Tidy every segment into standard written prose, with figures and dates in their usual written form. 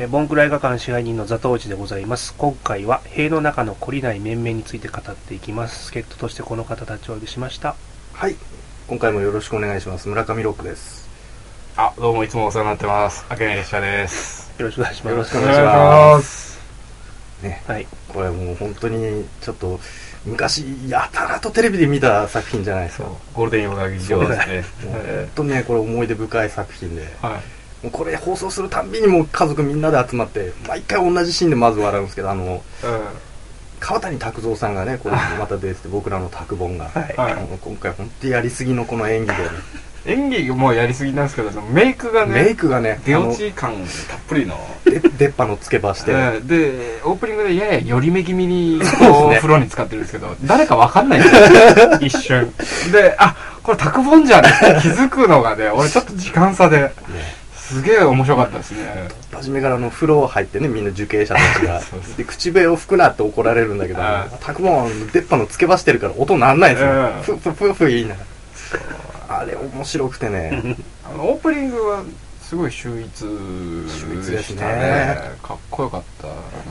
ボンクラ映画館支配人のザトウジでございます。今回は塀の中の懲りない面々について語っていきます。助っ人としてこの方たちをお呼びしました。 はい、今回もよろしくお願いします。村上ロックです。 あ、どうもいつもお世話になってます。明美列車です。 よろしくお願いします。 よろしくお願いしますね。 はい、これもう本当にちょっと昔やたらとテレビで見た作品じゃないですか。 ゴールデンヨガ劇場ですね。 本当にね、これ思い出深い作品で、 はい、 もうこれ放送するたんびにもう家族みんなで集まって毎回同じシーンでまず笑うんですけど、川谷拓三さんがね、これまた出てて僕らの拓本が、今回本当にやりすぎのこの演技で、ね、 演技もやりすぎなんですけど、メイクがね出落ち感たっぷりの出っ歯のつけ歯して、 でオープニングでやや寄り目気味にこう風呂に使ってるんですけど、誰かわかんないんですよ一瞬で、あ、これ拓本じゃんって気づくのがね、俺ちょっと時間差で、すげえ面白かったですね。 初めから風呂入ってね、みんな受刑者たちがで口笛を吹くなって怒られるんだけど、拓本は出っ歯のつけ歯してるから音なんないんですよ。ふふふ言いながら、あれ面白くてねオープニングはすごい秀逸でしたね。かっこよかった。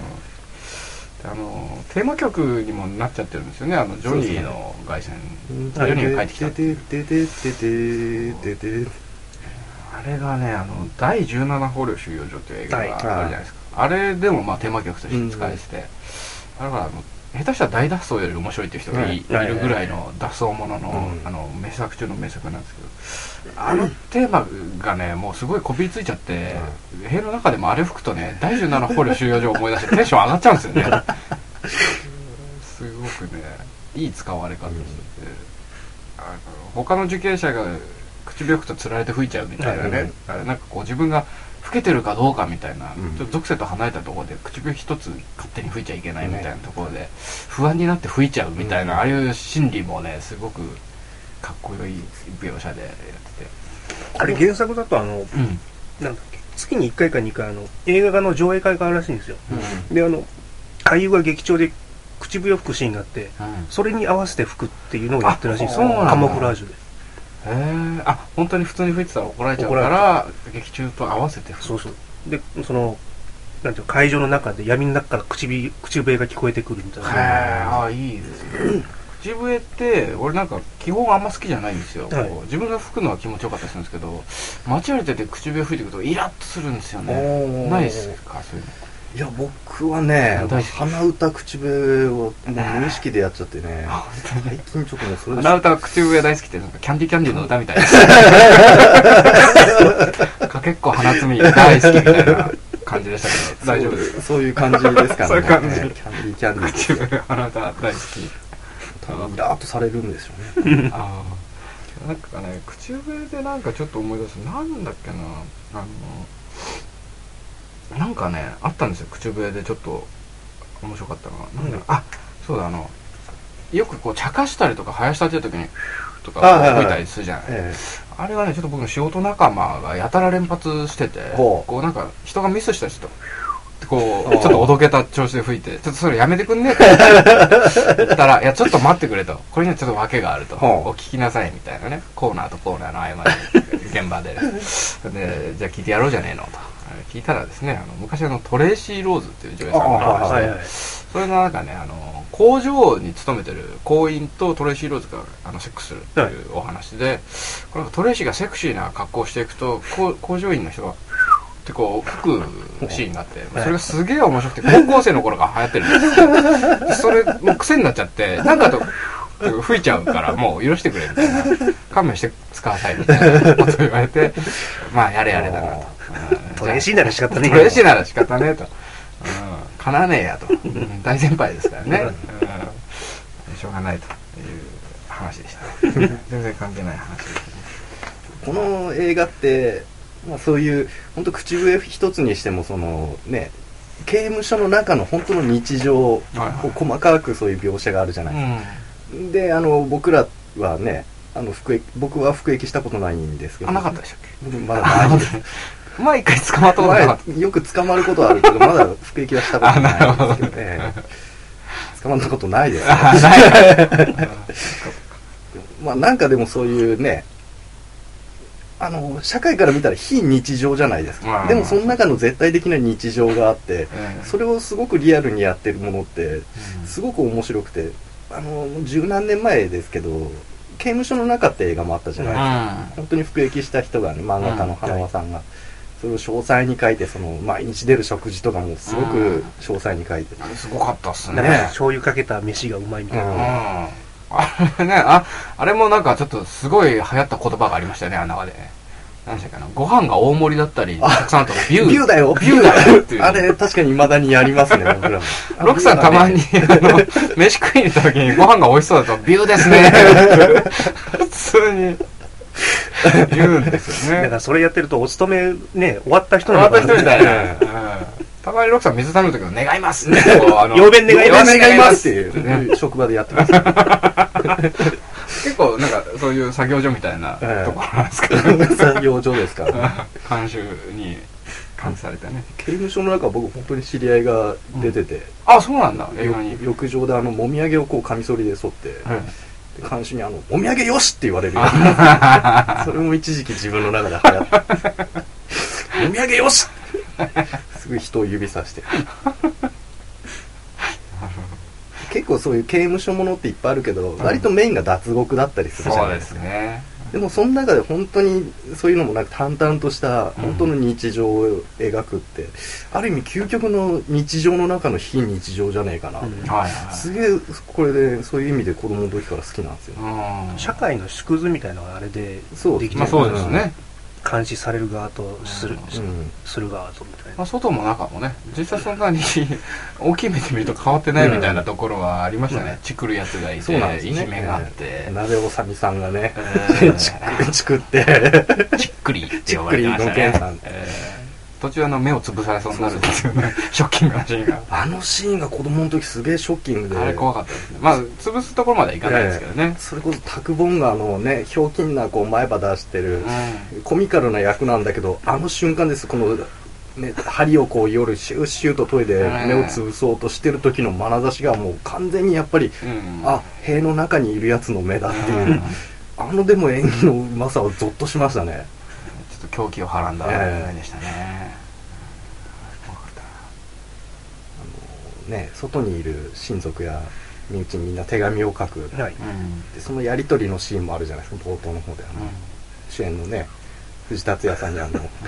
テーマ曲にもなっちゃってるんですよね。ジョニーの凱旋、ジョニーが帰ってきたっていう。あれがね、第17捕虜収容所っていう映画があるじゃないですか。あれでもテーマ曲として使えてて、だから下手したら大脱走より面白いっていう人がいるぐらいの脱走ものの名作中の名作なんですけど、テーマがね、もうすごいこびりついちゃって、塀の中でもあれ吹くとね、第17捕虜収容所を思い出してテンション上がっちゃうんですよねすごくね、いい使われ方してて、他の受刑者が口笛吹くとつられて吹いちゃうみたいなね、なんかこう自分が吹けてるかどうかみたいな、ちょっと属性と離れたところで口笛一つ勝手に吹いちゃいけないみたいなところで不安になって吹いちゃうみたいな、ああいう心理もね、すごくかっこよい描写でやってて、 あれ原作だとなんだっけ、月に1回か2回映画の上映会があるらしいんですよ。で俳優が劇中で口笛を吹くシーンがあって、それに合わせて吹くっていうのをやってるらしいんですよ。カモフラージュで。 本当に普通に吹いてたら怒られちゃうから劇中と合わせて吹く。 そうそう。でなんていう会場の中で闇の中から口笛が聞こえてくるみたいな。 いいですね。口笛って俺なんか基本あんま好きじゃないんですよ。自分が吹くのは気持ちよかったりするんですけど、間違えて口笛吹いてくるとイラッとするんですよね。ないですか、そういうの。 いや、僕はね、鼻歌口笛をもう無意識でやっちゃってね、最近ちょっともうそれで鼻歌口笛大好きって、なんかキャンディの歌みたいなかけっこ鼻つみ大好きみたいな感じでしたけど、大丈夫ですか？ そういう感じですからね。 そういう感じ。 キャンディ口笛鼻歌大好き。 多分イラーっとされるんですよね。 なんかね、口笛でなんかちょっと思い出す、なんだっけな、なんかね、あったんですよ、口笛でちょっと面白かったのが、なんだ、そうだ、よくこう茶化したりとか生やしたてる時にとか吹いたりするじゃない。あれはね、ちょっと僕の仕事仲間がやたら連発してて、こうなんか人がミスしたりするとこうちょっとおどけた調子で吹いて、ちょっとそれやめてくんねって言ったら、いやちょっと待ってくれと、これにはちょっと訳があると、お聞きなさいみたいなね、コーナーとコーナーの合間に現場でじゃあ聞いてやろうじゃねえのと聞いたらですね、昔トレイシー・ローズっていう女優さんがいまして、それの中ね、工場に勤めてる工員とトレイシー・ローズがセックスするっていうお話で、これトレイシーがセクシーな格好をしていくと工場員の人がってこう吹くシーンがあって、それがすげえ面白くて、高校生の頃から流行ってるんですよ。それもう癖になっちゃって、なんかと吹いちゃうからもう許してくれみたいな、勘弁して使わさいみたいなこと言われて、やれやれだなと。 トレーシーなら仕方ねえトレーシーなら仕方ねえと、かなわねえやと、大先輩ですからね、しょうがないという話でしたね。全然関係ない話ですね。 この映画ってそういう本当口笛一つにしてもね、刑務所の中の本当の日常を細かくそういう描写があるじゃないですか。で僕らはね、僕は服役したことないんですけど。 なかったでしたっけ？ まだないです。 一回捕まったことなかった。 よく捕まることはあるけど、まだ服役はしたことないんですけどね。捕まったことないです。なんかでもそういうね、 社会から見たら非日常じゃないですか。でもその中の絶対的な日常があって、それをすごくリアルにやってるものってすごく面白くて、十何年前ですけど刑務所の中って映画もあったじゃないですか。本当に服役した人がね、漫画家の花輪さんがそれを詳細に書いて、その毎日出る食事とかもすごく詳細に書いて、 すごかったっすね。 醤油かけた飯がうまいみたいな。 あれね、あれもなんかちょっとすごい流行った言葉がありましたよね、あの中で。何でしたっけな、ご飯が大盛りだったり、たくさんあったらビュー。 ビューだよ、ビューだよっていう。あれ、確かに未だにやりますね、僕らも。 ロックさんたまに、飯食いに行った時にご飯が美味しそうだと、ビューですね。普通に。言うんですよね。 だからそれやってるとお勤めね、終わった人なのかな。終わった人みたいな。たまにロックさん水頼む時も願いますって。 曜弁願いますっていう職場でやってます。 結構なんかそういう作業所みたいなところなんですかね。 作業所ですか。 監修に監視されてね。 刑務所の中は僕本当に知り合いが出てて。 あ、そうなんだ。映画に。 浴場でもみあげをこうカミソリで剃って。監修にもみあげよしって言われるよ。それも一時期自分の中で流行った。もみあげよしすぐ人を指さして。結構そういう刑務所ものっていっぱいあるけど、割とメインが脱獄だったりするじゃないですか。 そうですね。 でもその中で本当にそういうのもなく淡々とした本当の日常を描くって、ある意味究極の日常の中の非日常じゃねえかな。すげえこれでそういう意味で子供の時から好きなんですよ。 社会の縮図みたいなのがあれでできてる。 そうですね。 監視される側とする側とみたいな。 外も中もね、実際そんなに大きい目で見ると変わってないみたいなところはありましたね。チクるやつがいて、いじめがあって。 鍋おさみさんがね、チクって、 チックリって呼ばれてましたね。途中目を潰されそうになるんですよね。ショッキングなシーンが。 あのシーンが子供の時すげえショッキングで。 あれ怖かったですね。まあ、潰すところまではいかないですけどね。 それこそタクボンガのね、ひょうきんなこう前歯出してる、コミカルな役なんだけど、あの瞬間です、この、ね、針をこう夜シューシューと研いで目を潰そうとしてる時の眼差しがもう完全にやっぱり、塀の中にいるやつの目だっていう、でも演技のうまさをゾッとしましたね。 ちょっと狂気をはらんだ目でしたね。 外にいる親族や身内にみんな手紙を書く、でそのやり取りのシーンもあるじゃないですか、冒頭の方で主演のね藤達也さんに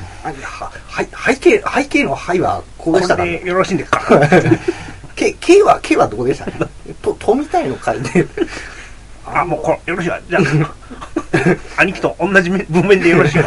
背景の「はい」はこうでしたか、 よろしいんですか。 景はどこでしたね。とみたいの書いて、 もうこれよろしいわ、じゃあ兄貴と同じ文面でよろしいわ。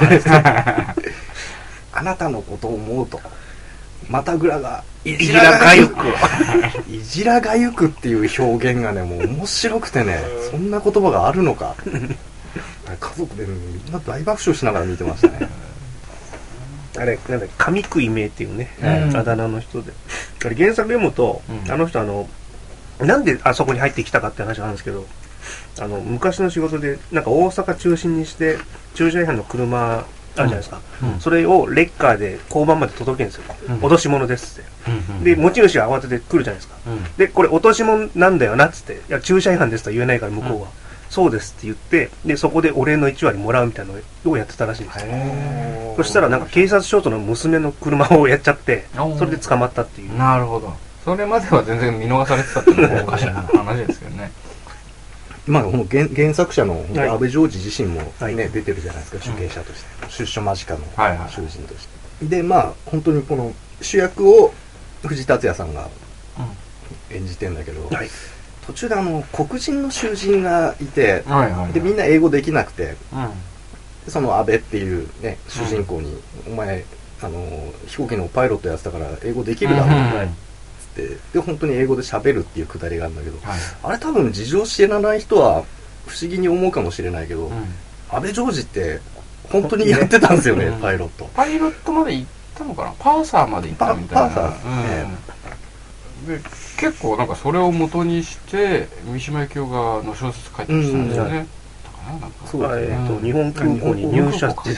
あなたのことを思うとまたぐらがいじらがゆくいじらがゆくっていう表現がね、もう面白くてね、そんな言葉があるのか。家族でみんな大爆笑しながら見てましたね。 あれなんだっけ、神食い名っていうね、あだ名の人で、あれ原作読むと、あの人なんであそこに入ってきたかって話なんですけど、昔の仕事でなんか大阪中心にして駐車違反の車あるじゃないですか、それをレッカーで交番まで届けるんですよ、脅し物ですって、で持ち主は慌てて来るじゃないですか、でこれ落とし物なんだよなっつって、いや駐車違反ですとは言えないから向こうは、そうですって言って、でそこでお礼の1割もらうみたいなのをやってたらしいんですよ。そしたらなんか警察署長の娘の車をやっちゃって、それで捕まったっていう。 なるほど。それまでは全然見逃されてたっていうのもおかしい話ですよね。 まあ、原作者の安倍譲二自身も、ね、出てるじゃないですか、主刑者として、出所間近の囚人として、でまあ本当にこの主役を藤達也さんが演じてんだけど、途中で黒人の囚人がいて、でみんな英語できなくて、その安倍っていう、ね、主人公に、お前飛行機のパイロットやってたから英語できるだろうで本当に英語で喋るっていうくだりがあるんだけど、あれ多分事情知らない人は不思議に思うかもしれないけど、安倍譲二って本当にやってたんですよね、パイロット。 パイロットまで行ったのかな、パーサーまで行ったみたいな。 パーサー、 で結構なんかそれを元にして三島由紀夫がの小説書いてましたんですよね。 日本空港に入社して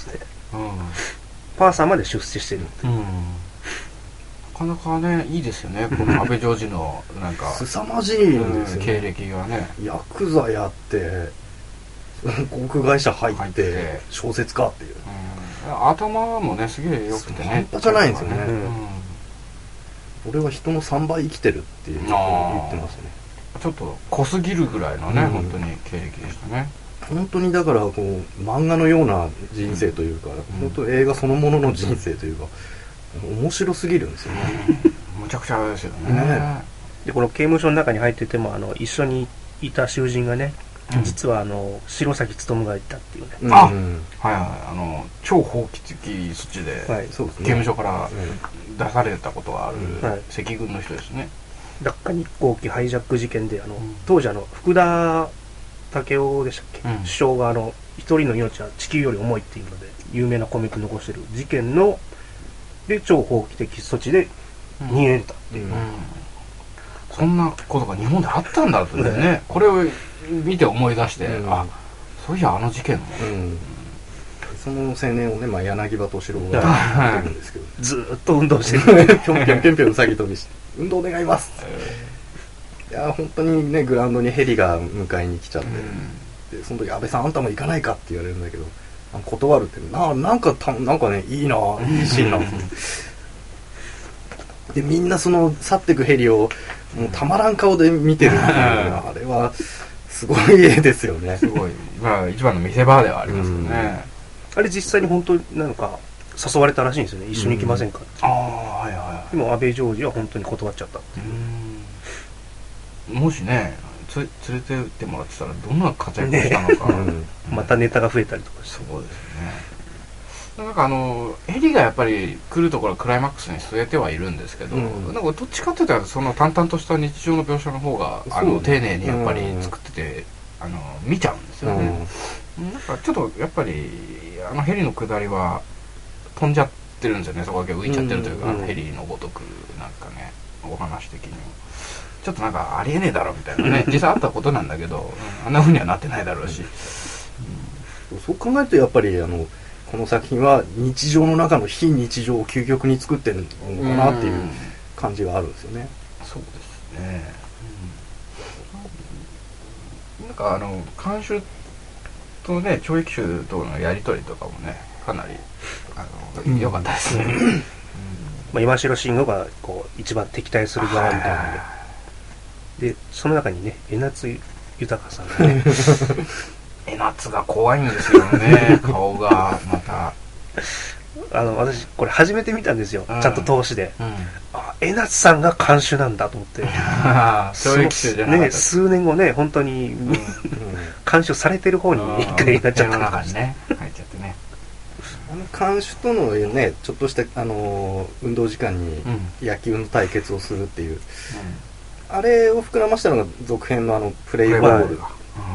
パーサーまで出世してる。 なかなかね、いいですよね、この安倍譲二のなんか凄まじいんですよね、 経歴がね。 ヤクザやって、 航空会社入って小説家っていう、 頭もねすげえ良くてね半端じゃないんですよね、俺は人の3倍生きてるっていう言ってますね。 ちょっと濃すぎるぐらいのね、本当に経歴でしたね。 本当にだからこう漫画のような人生というか、本当映画そのものの人生というか、面白すぎるんですよね。 むちゃくちゃですよね。 でこの刑務所の中に入ってても一緒にいた囚人がね、実は白崎勉がいたっていうね、 はい超法規的措置で、刑務所から出されたことがある赤軍の人ですね。 ダッカ日航機ハイジャック事件で当時福田武雄でしたっけ、首相が一人の命は地球より重いっていうので有名なコミック残してる事件ので超法規的措置で逃げれたっていう、 そんなことが日本であったんだってね、これを見て思い出して、そういや事件も、 その青年をね、柳葉敏郎がやってるんですけど、 ずーっと運動してるぴょんぴょんぴょんぴょんうさぎ跳びして運動願います、いや本当にねグラウンドにヘリが迎えに来ちゃって、でその時安倍さんあんたも行かないかって言われるんだけど断るってなんかねいいシーンなんですでみんなその去ってくヘリをもうたまらん顔で見てるっていうあれはすごい絵ですよね。 すごい、一番の見せ場ではありますよね。 あれ実際に本当になんか誘われたらしいんですよね。一緒に行きませんかって。でも安倍ジョージは本当に断っちゃったっていう。 もしね連れてってもらってたらどんな活躍をしたのか、 またネタが増えたりとかして。 そうですね。なんかヘリがやっぱり来るところクライマックスに据えてはいるんですけど、なんかどっちかっていうとその淡々とした日常の描写の方が丁寧にやっぱり作ってて見ちゃうんですよね。なんかちょっとやっぱりヘリの下りは飛んじゃってるんですよね。そこだけ浮いちゃってるというか、ヘリのごとくなんかねお話的にもちょっとなんかありえねえだろみたいなね実際あったことなんだけど、あんな風にはなってないだろうし、 そう考えるとやっぱりこの作品は日常の中の非日常を究極に作ってるのかなっていう感じがあるんですよね。 そうですね。なんか監修とね懲役囚とのやり取りとかもねかなり良かったですね。 今城慎吾がこう一番敵対する側みたいなので、その中にね江夏豊さんがね江夏が怖いんですよね顔がまた私これ初めて見たんですよ、ちゃんと通しで、江夏さんが監修なんだと思って懲役囚じゃなかった、 数年後ね本当に監修されてる方に一回なっちゃったんですね。 入っちゃってね。 監修とのねちょっとした運動時間に野球の対決をするっていう、あれを膨らましたのが続編のプレイボール、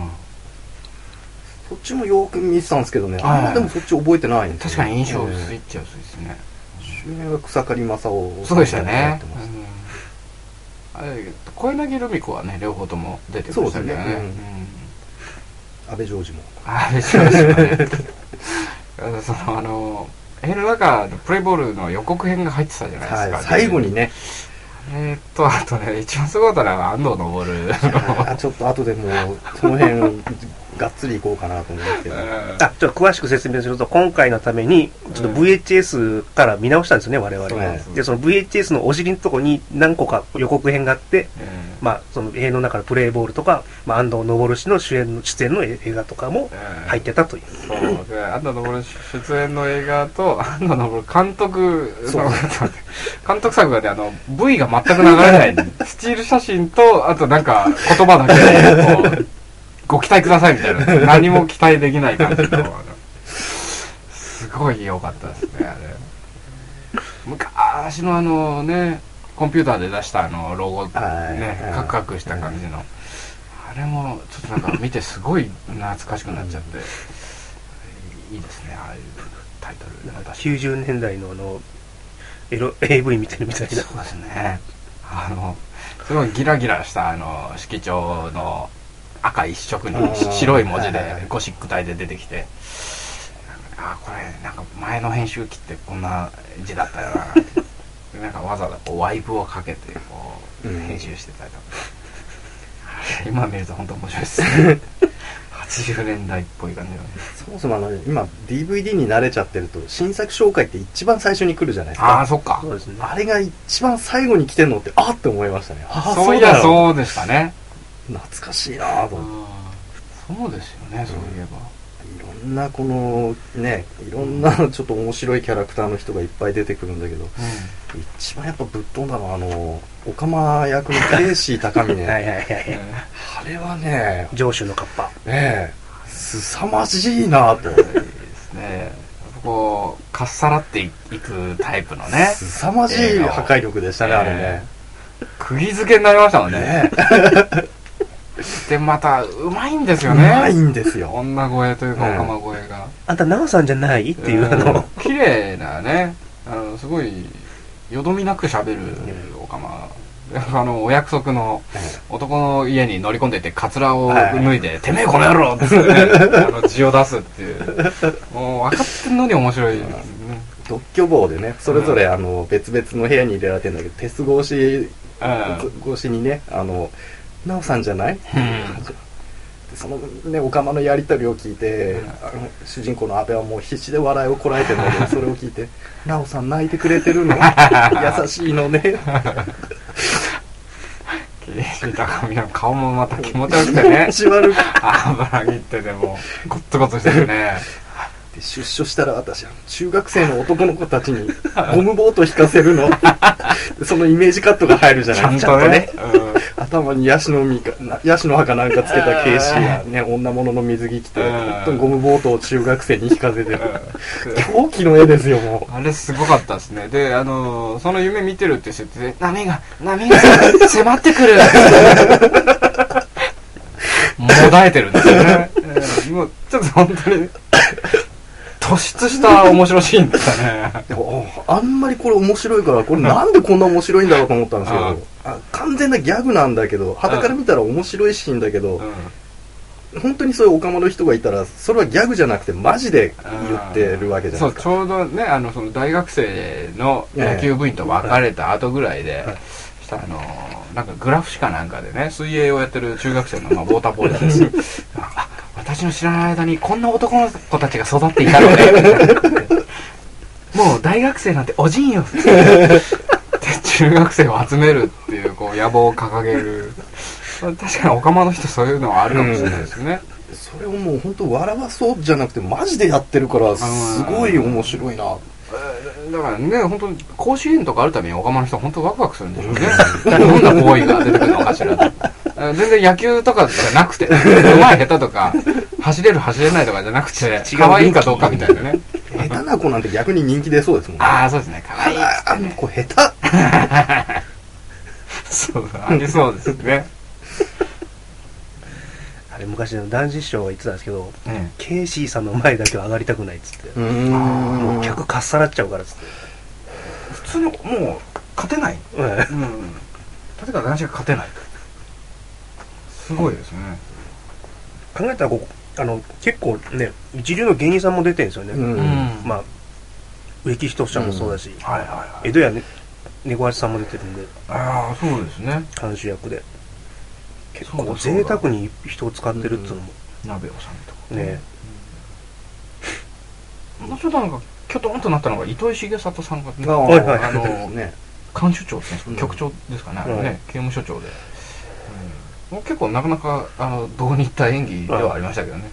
そっちもよく見てたんですけどね、でもそっち覚えてないんですよ。確かに印象薄いっちゃ薄いですね。 主演が草刈正雄。 そうでしたね。小柳ルミ子はね両方とも出てましたけどね。 安倍ジョージも。 安倍ジョージもね。その映画の中プレイボールの予告編が入ってたじゃないですか。 最後にね。 あとね一番すごかったのは安藤昇。 ちょっと後でもうその辺がっつりいこうかなと思うんですけど、 ちょっと詳しく説明すると今回のためにちょっと VHS から見直したんですよね我々は。でその VHS のお尻のとこに何個か予告編があって、その映画の中のプレイボールとか、安藤昇氏の出演の映画とかも入ってたという。 安藤昇出演の映画と安藤昇監督作がねV が全く流れないスチール写真とあとなんか言葉だけでご期待くださいみたいな何も期待できない感じのすごい良かったですねあれ。昔のねコンピューターで出したロゴねカクカクした感じのあれもちょっとなんか見てすごい懐かしくなっちゃっていいですねああいうタイトル。 90年代のAV 見てるみたいな。 そうですね。すごいギラギラした色調の赤一色に白い文字でゴシック体で出てきて、これなんか前の編集機ってこんな字だったよななんかわざわざこうワイプをかけてこう編集してたりとか、今見ると本当面白いですね 80年代っぽい感じの。 そもそも今 DVD に慣れちゃってると新作紹介って一番最初に来るじゃないですか。 ああ、そっか。 そうですね。 あれが一番最後に来てんのってあって思いましたね。ああ、 そういやそうでしたね。 懐かしいなぁと思って。 そうですよね、そういえば。 いろんなこのね、いろんなちょっと面白いキャラクターの人がいっぱい出てくるんだけど、一番やっぱぶっ飛んだのはオカマ役のケイシー高峰。 はいはいはい。 あれはね、 上州のカッパ。 凄まじいなぁと。 ですね。こうかっさらっていくタイプのね。 凄まじい破壊力でしたね、あれね。 釘付けになりましたもんね。でまたうまいんですよね。 うまいんですよ。 女声というかオカマ声が。 あんた奈緒さんじゃないっていう綺麗なね、すごいよどみなく喋るオカマ。お約束の男の家に乗り込んでいってカツラを脱いで、てめえこの野郎ってね、字を出すっていう。もう分かってんのに面白い。 独居房でね、それぞれ別々の部屋に入れられてるんだけど、鉄越しにね、奈緒さんじゃない、そのね、オカマのやり取りを聞いて、主人公の阿部はもう必死で笑いをこらえてるんだけど、それを聞いて奈緒さん泣いてくれてるの優しいのね。 ケイシー高見の顔もまた気持ち悪くてね。 気持ち悪く油切っててもゴッツゴツしてるね。 で出所したら私中学生の男の子たちにゴムボート引かせるの。そのイメージカットが入るじゃないですか。ちゃんとね、頭にヤシの葉かなんかつけたケイシーがね、女物の水着着て本当にゴムボートを中学生に引かせてる。狂気の絵ですよ、もう。 あれすごかったですね。でその夢見てるって設定で波が迫ってくる。もだえてるんですよね。もうちょっと本当に突出した面白シーンでしたね。 あんまりこれ面白いから、これなんでこんな面白いんだろうと思ったんですけど、完全なギャグなんだけど、傍から見たら面白いシーンだけど、本当にそういうオカマの人がいたら、それはギャグじゃなくてマジで言ってるわけじゃないですか。 そう、ちょうどね、その大学生の野球部員と別れた後ぐらいで、したらなんかグラフ誌かなんかでね、水泳をやってる中学生のウォーターボールです。私の知らない間にこんな男の子たちが育っていたのね。もう大学生なんておじんよ。で中学生を集めるっていう野望を掲げる。確かにオカマの人そういうのはあるかもしれないですね。 それをもう本当笑わそうじゃなくてマジでやってるからすごい面白いな。 だからね、本当に甲子園とかあるためにオカマの人は本当ワクワクするんでしょうね。どんなボーイが出てくるのかしらと。全然野球とかじゃなくて、うまい下手とか走れる走れないとかじゃなくて、可愛いかどうかみたいなね。 下手な子なんて逆に人気出そうですもんね。 ああ、そうですね。可愛いっね。子下手。 そうだ、ありそうですね。 あれ昔の男子師匠が言ってたんですけど、ケイシーさんの前だけは上がりたくないっつって、もう客かっさらっちゃうからっつって、 普通にもう勝てない。立川男子が勝てない。すごいですね。 考えたら結構ね、一流の芸人さんも出てるんですよね。まあ植木仁さんもそうだし、江戸谷猫八さんも出てるんで。 ああ、そうですね。 監修役で結構贅沢に人を使ってるっていうのも。 鍋尾さんとかね。 もうちょっとなんかキョトンとなったのが糸井重里さんが監修長っていうんですか、局長ですかね、刑務所長で。結構なかなかどうにいった演技ではありましたけどね。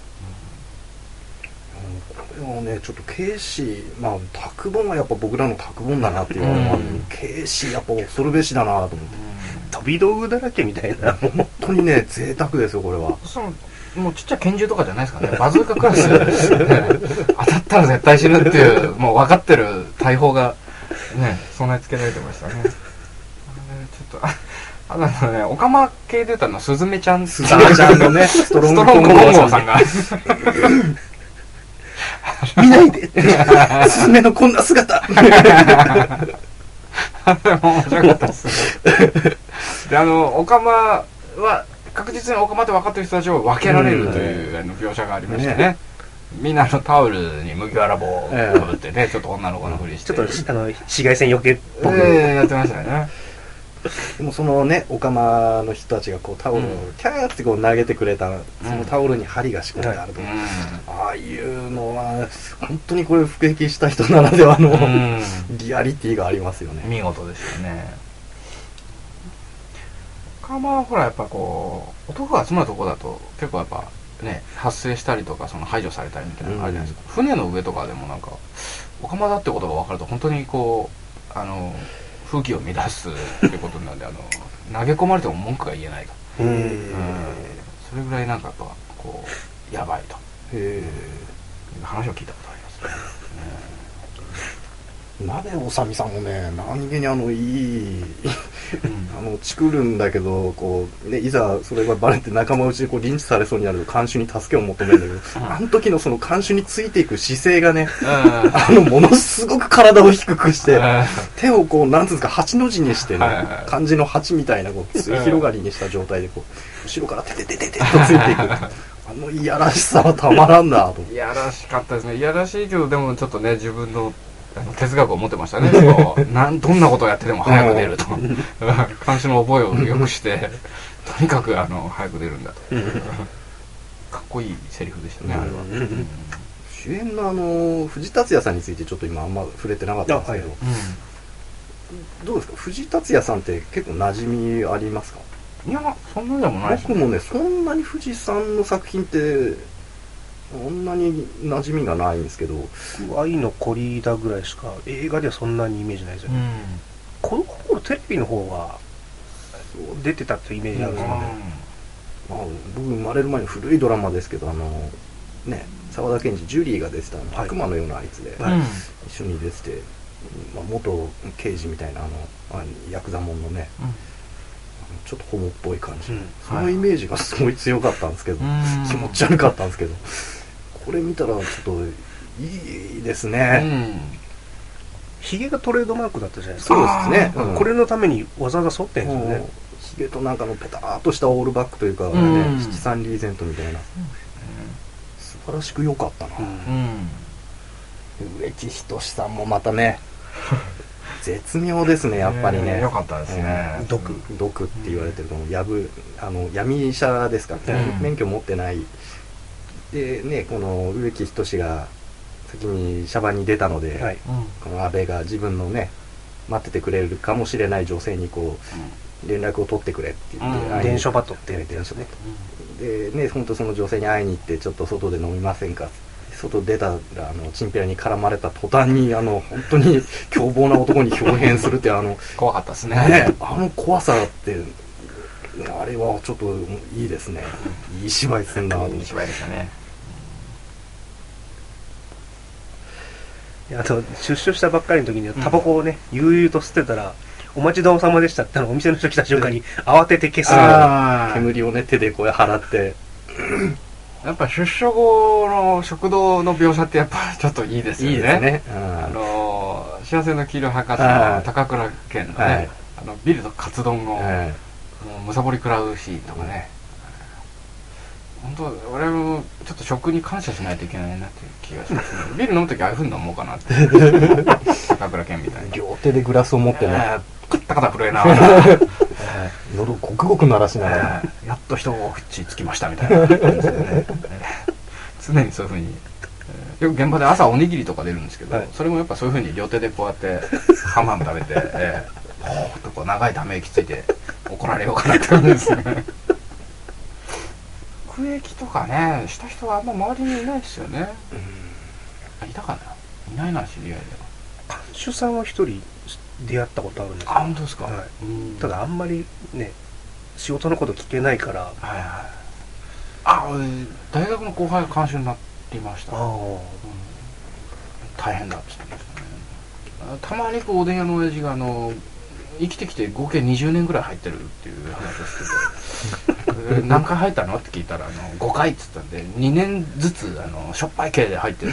これはね、ちょっとケイシー、拓本はやっぱ僕らの拓本だなっていうのは、ケイシーやっぱ恐るべしだなと思って、 飛び道具だらけみたいな。 本当にね、贅沢ですよこれは。 もうちっちゃい拳銃とかじゃないですかね。バズーカクラスで当たったら絶対死ぬっていうもう分かってる大砲がね、備え付けられてましたね。ちょっとオカマ系で言ったのはスズメちゃんのね、ストロングコンゴーさんが見ないでスズメのこんな姿。 あれも面白かったですね。でオカマは確実にオカマって分かってる人たちを分けられるという描写がありましてね。みんなタオルに麦わら帽をかぶってね、ちょっと女の子のふりしてちょっと紫外線余計っぽくやってましたよね。 でもそのねオカマの人たちがこうタオルをキャーってこう投げてくれた、そのタオルに針が仕込んであると、ああいうのは本当にこれ服役した人ならではのリアリティがありますよね。 見事ですよね。オカマはほらやっぱこう男が集まるとこだと結構やっぱね発生したりとかその排除されたりみたいなのがあるじゃないですか。船の上とかでもなんかオカマだってことが分かると本当にこう風紀を乱すってことなんで投げ込まれても文句が言えないと、それぐらいなんかやっぱこうやばいと話を聞いたことありますね。鍋おさみさんもね何気にいいチクるんだけどこう、ね、いざそれがバレて仲間内でこうリンチされそうになると看守に助けを求めるんだけど、あの時のその看守についていく姿勢がね、ものすごく体を低くして手をこうなんつうんですか8の字にしてね、漢字の8みたいなこう末広がりにした状態でこう後ろからテテテテテとついていくいやらしさはたまらんなと。 いやらしかったですね。いやらしいけどでもちょっとね自分の哲学を持ってましたね。どんなことをやってでも早く出ると監視の覚えをよくしてとにかく早く出るんだとかっこいいセリフでしたね、あれは。 主演の藤達也さんについてちょっと今あんま触れてなかったんですけど、どうですか藤達也さんって結構馴染みありますか？ いやそんなでもないですね。 僕もねそんなに藤さんの作品ってそんなに馴染みがないんですけど、 愛のコリーダぐらいしか映画ではそんなにイメージないですよね。子供の頃テレビの方が出てたってイメージあるんですよね。 僕生まれる前に古いドラマですけどね沢田研二ジュリーが出てた悪魔のようなあいつで、一緒に出てて、元刑事みたいなヤクザモンのね、ちょっとホモっぽい感じ、そのイメージがすごい強かったんですけど、気持ち悪かったんですけど、これ見たらちょっといいですね。 ヒゲがトレードマークだったじゃないですか。 そうですね、 これのためにわざわざ剃ってんですよね。 ヒゲとなんかのペターっとしたオールバックというかね、七三リーゼントみたいな、素晴らしく良かったな。植木仁さんもまたね絶妙ですね、やっぱりね。 良かったですね。 毒って言われてるこの闇医者ですか、免許持ってないでね、この植木仁が先にシャバに出たので、この安倍が自分のね待っててくれるかもしれない女性にこう連絡を取ってくれって言って電書バトって電書ね。でね、本当その女性に会いに行ってちょっと外で飲みませんか、外出たらチンピラに絡まれた途端に本当に凶暴な男に豹変するって怖かったですね。 怖さってあれはちょっといいですね。いい芝居するな。 いい芝居でしたね。 出所したばっかりの時にタバコをね悠々と吸ってたら、お待ちどおさまでしたってお店の人来た瞬間に慌てて消す煙をね手でこう払ってやっぱ出所後の食堂の描写ってやっぱちょっといいですよね。 いいですね。 幸せの黄色博士の高倉健のね、ビルとカツ丼をむさぼり食らうシーンとかね、本当俺もちょっと食に感謝しないといけないなっていう気がしますね。ビール飲むときああいうふうに飲もうかなって高倉健みたいな両手でグラスを持ってね食った肩震えながら喉ゴクゴク鳴らしながらやっと一口つきましたみたいな感じでね常にそういうふうによく現場で朝おにぎりとか出るんですけど、それもやっぱそういうふうに両手でこうやってハンバーグ食べてポーッとこう長いため息ついて怒られようかなって感じですね。服役とかねした人はあんま周りにいないですよね。いたかな、いないな、知り合いでは。 監修さんは一人出会ったことあるんですよ。 本当ですか。 ただあんまりね仕事のこと聞けないから。 大学の後輩が監修になりました。大変だっつってましたね。たまにこうおでん屋の親父が生きてきて合計20年ぐらい入ってるっていう話をしてて何回入ったのって聞いたら5回っつったんで2年ずつしょっぱい系で入ってる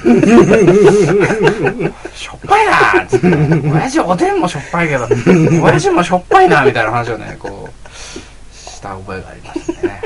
しょっぱいなーっつって親父おでんもしょっぱいけど親父もしょっぱいなみたいな話をねこうした覚えがありますね。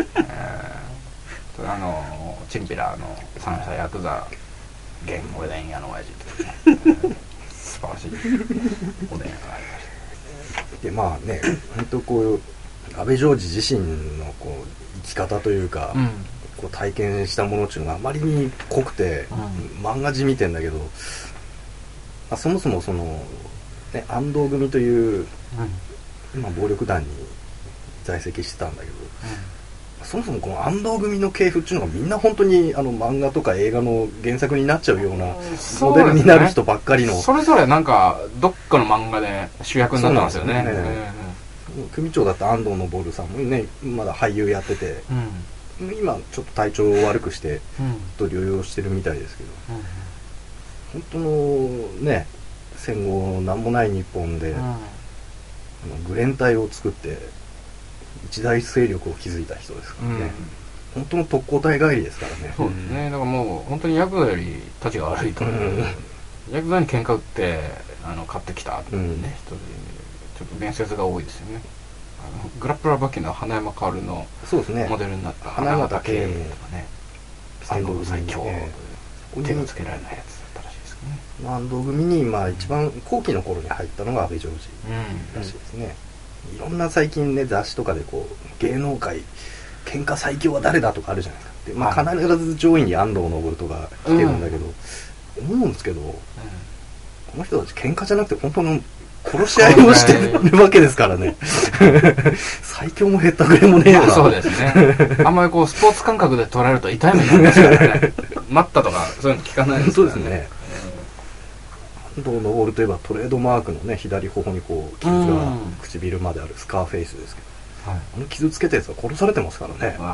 チンピラ三者ヤクザ現おでん屋の親父ってね素晴らしいおでん屋がありました。 でまあね本当こう安倍ジョージ自身のこう生き方というか、こう体験したものっていうのがあまりに濃くて、漫画じみてんだけど、そもそもその、ね、安藤組という、今暴力団に在籍してたんだけど、そもそもこの安藤組の系譜っていうのがみんな本当に漫画とか映画の原作になっちゃうようなモデルになる人ばっかりの、 それぞれなんかどっかの漫画で主役になってますよね。 組長だった安藤昇さんもねまだ俳優やってて、今ちょっと体調を悪くしてずっと療養してるみたいですけど、本当のね戦後なんもない日本で、グレン隊を作って一大勢力を築いた人ですからね、本当の特攻隊帰りですからね。 そうですね。だからもう本当にヤクザよりたちが悪いと、ヤクザに喧嘩売って買ってきたっていうね、人でちょっと伝説が多いですよね。グラップラーバキの花山薫のモデルになった花形系もね、安藤最強、手がつけられないやつだったらしいですね。 安藤組に一番後期の頃に入ったのが安倍ジョージらしいですね。いろんな最近ね雑誌とかでこう芸能界喧嘩最強は誰だとかあるじゃないですか。で、必ず上位に安藤昇とか来てるんだけど、思うんですけど、この人たち喧嘩じゃなくて本当の殺し合いをしてるわけですからね。最強もへったくれもねえよな。 そうですね。あんまりこうスポーツ感覚で捉えると痛い目になりますからね。待ったとかそういうの聞かないですからね。 そうですね。安藤昇といえばトレードマークのね左頬にこう傷が唇まであるスカーフェイスですけど、傷つけたやつは殺されてますからね。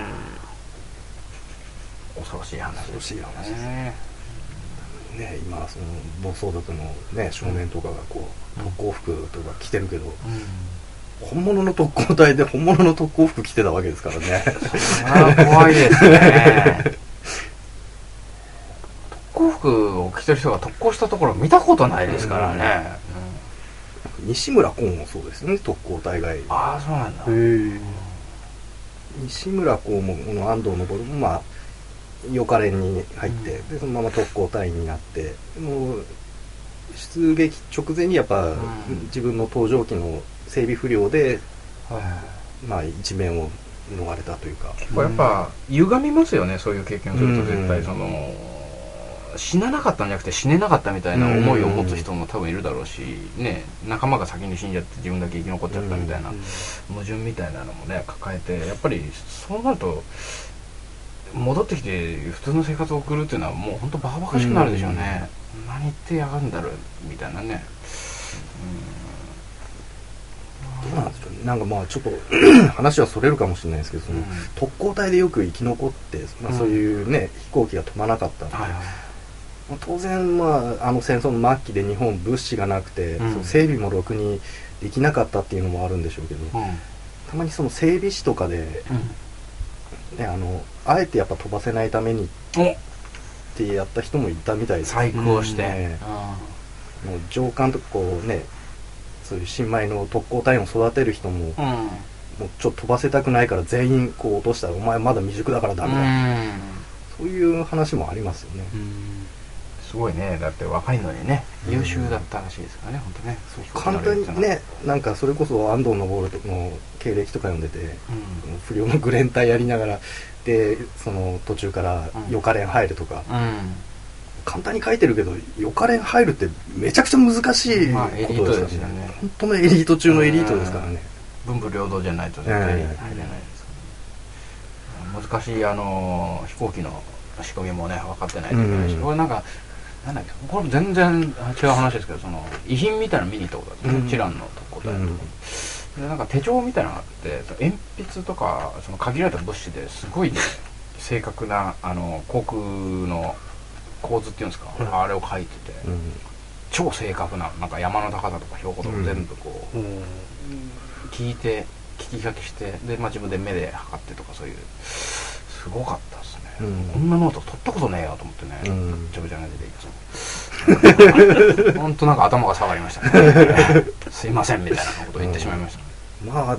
恐ろしい話ですね。今その暴走族のね少年とかがこう特攻服とか着てるけど、本物の特攻隊で本物の特攻服着てたわけですからね。 怖いですね。特攻服を着てる人が特攻したところ見たことないですからね。 西村崑もそうですよね、特攻隊帰り。 ああ、そうなんだ。 西村崑もこの安藤昇も予科連に入って、でそのまま特攻隊員になって、もう出撃直前にやっぱ、自分の搭乗機の整備不良で、一命を逃れたというか。 やっぱ歪みますよね、そういう経験をすると。絶対その死ななかったんじゃなくて死ねなかったみたいな思いを持つ人も多分いるだろうし、ね、仲間が先に死んじゃって自分だけ生き残っちゃったみたいな矛盾みたいなのもね抱えて、やっぱりそうなると戻ってきて普通の生活を送るっていうのはもう本当バカバカしくなるでしょうね。何言ってやがるんだろうみたいなね。 どうなんでしょうね。なんかちょっと話はそれるかもしれないですけど、その特攻隊でよく生き残って、そういうね飛行機が飛ばなかったんで、当然戦争の末期で日本物資がなくて、その整備もろくにできなかったっていうのもあるんでしょうけど、たまにその整備士とかで、あえてやっぱ飛ばせないためにってやった人もいたみたいです。 細工をして、 もう上官とかこうね、そういう新米の特攻隊員を育てる人も、もうちょっと飛ばせたくないから全員こう落としたらお前まだ未熟だからダメだ、そういう話もありますよね。 すごいね。だって若いのにね優秀だったらしいですからね、本当ね。 簡単にね、なんかそれこそ安藤昇の経歴とか読んでて、不良のグレン隊やりながらでその途中から予科連入るとか、簡単に書いてるけど予科連入るってめちゃくちゃ難しいことですよね。本当のエリート中のエリートですからね。 文武両道じゃないと絶対入れないですからね。難しい飛行機の仕組みもね分かってないといけないし、これなんだっけ、これ全然違う話ですけど、その遺品みたいなの見に行ったことあるんですね、チランの特攻隊のとこで、なんか手帳みたいなのがあって、鉛筆とかその限られた物資ですごいね正確な航空の構図っていうんですか、あれを書いてて、超正確な、なんか山の高さとか標高とか全部こう、聞き書きして、で、自分で目で測ってとか、そういうすごかったですね。こんなノート取ったことねえよと思ってね、ぐちゃぐちゃな出ていく。本当なんか頭が下がりましたね。すいませんみたいなことを言ってしまいました。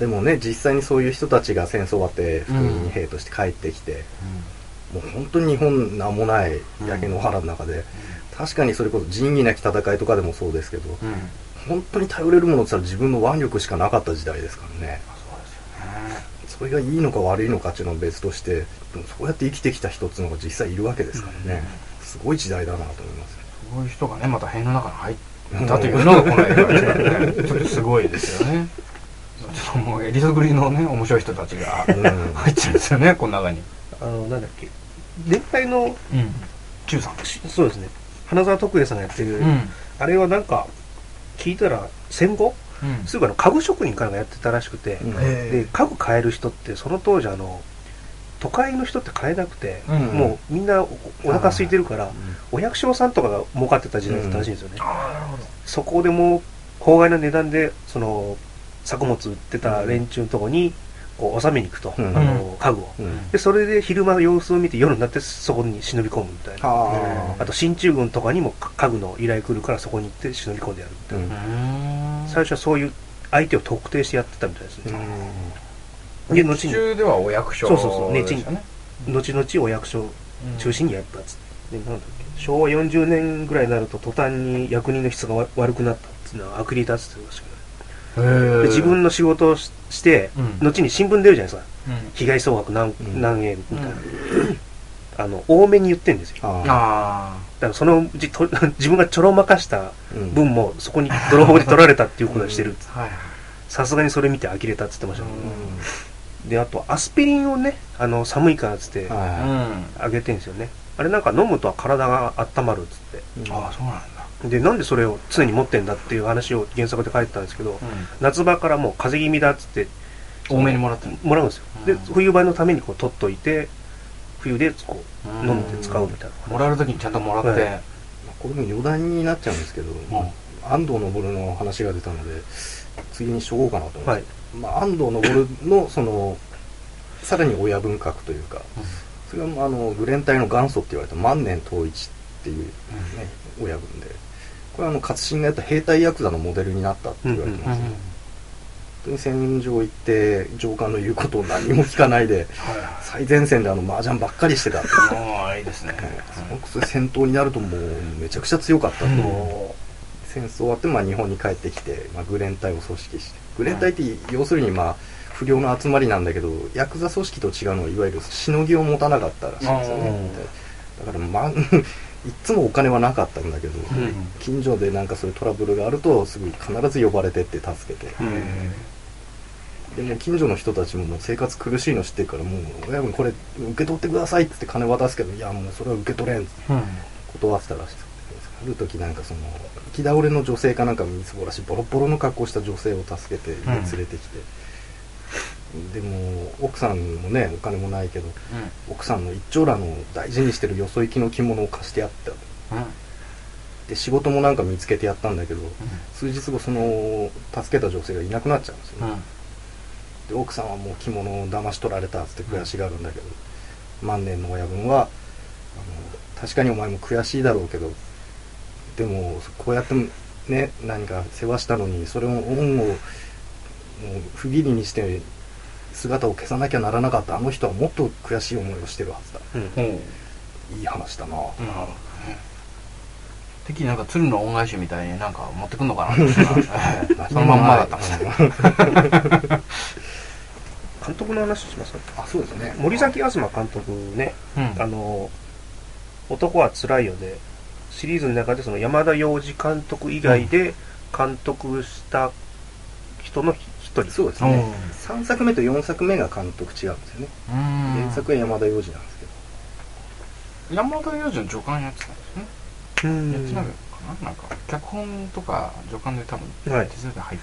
でもね、実際にそういう人たちが戦争終わって復員兵として帰ってきて、もう本当に日本名もない焼け野原の中で、確かにそれこそ仁義なき戦いとかでもそうですけど、 本当に頼れるものって言ったら自分の腕力しかなかった時代ですからね。 そうですよね。 それがいいのか悪いのかっていうのは別として、でもそうやって生きてきた人っていうのが実際いるわけですからね、すごい時代だなと思いますね。 そういう人がねまた塀の中に入ったというのがこの映画ですね。それすごいですよね。ちょっともうえりそぐりのね面白い人たちが入ってるんですよね、この中に。 なんだっけ、連帯の中さん、 そうですね、花沢徳栄さんがやってる、あれはなんか聞いたら戦後、すぐ家具職人からがやってたらしくて、で家具買える人ってその当時都会の人って買えなくて、もうみんなお腹空いてるから、お百姓さんとかが儲かってた時代だったらしいんですよね。そこでもう法外な値段でその作物売ってた連中のとこにこう納めに行くと、家具を、でそれで昼間様子を見て夜になってそこに忍び込むみたいな。あと進駐軍とかにも家具の依頼来るからそこに行って忍び込んでやるみたいな、最初はそういう相手を特定してやってたみたいですね。 で後中ではお役所でしたね。後々お役所中心にやったっつって、でなんだっけ、昭和40年ぐらいになると途端に役人の質が悪くなったっていうのはアクリ立つって言ってましたけど、で自分の仕事をして、後に新聞出るじゃないですか、被害総額何円みたいな、多めに言ってるんですよ。だからそのうち自分がちょろまかした分もそこに泥棒で取られたっていうことをしてる。さすがにそれ見て呆れたって言ってましたけど、であとアスピリンをね寒いからっつってあげてるんですよね。あれなんか飲むと体が温まるっつって、 ああそうなんだ。 でなんでそれを常に持ってんだっていう話を原作で書いてたんですけど、夏場からもう風邪気味だっつって多めにもらってもらうんですよ。で冬場のためにこう取っといて冬でこう飲んで使うみたいな、 もらえる時にちゃんともらって、 これも余談になっちゃうんですけど、安藤昇の話が出たので次にしとこうかなと思って、安藤昇のそのさらに親分格というか、それは愚連隊の元祖って言われた万年統一っていう、ね親分で、これは勝新がやった兵隊ヤクザのモデルになったって言われてますね。本当に戦場行って上官の言うことを何も聞かないで最前線で麻雀ばっかりしてたって。 いいですね。 それ戦闘になるともうめちゃくちゃ強かったと。戦争終わって日本に帰ってきて愚連隊を組織して、愚連隊って要するに不良の集まりなんだけど、ヤクザ組織と違うのは、いわゆるしのぎを持たなかったらしいんですよね。だからいつもお金はなかったんだけど、近所でなんかそういうトラブルがあるとすぐ必ず呼ばれてって助けて、でも近所の人たちももう生活苦しいの知ってるから、もう親分これ受け取ってくださいって言って金渡すけど、いやもうそれは受け取れんって断ってたらしいです。ある時なんかその行き倒れの女性かなんかみすぼらしいボロボロの格好した女性を助けて連れてきて、でも奥さんもねお金もないけど、奥さんの一張羅の大事にしてるよそ行きの着物を貸してやった、で仕事もなんか見つけてやったんだけど、数日後その助けた女性がいなくなっちゃうんですよね。で奥さんはもう着物を騙し取られたっつって悔しがるんだけど、万年の親分は確かにお前も悔しいだろうけど、でもこうやってね何か世話したのにそれを恩をもう不義理にして姿を消さなきゃならなかったあの人はもっと悔しい思いをしてるはずだ、いい話だな。 敵なんか鶴の恩返しみたいになんか持ってくんのかなそのまんまだったんですね。 監督の話しますか。 あ、そうですね。 森崎東監督ね、男はつらいよでシリーズの中でその山田洋次監督以外で監督した人の一人。 そうですね。3作目と4作目が監督違うんですよね。原作は山田洋次なんですけど。 山田洋次の助監やってたんですね。やってないかな、なんか脚本とか助監で多分手伝って入って、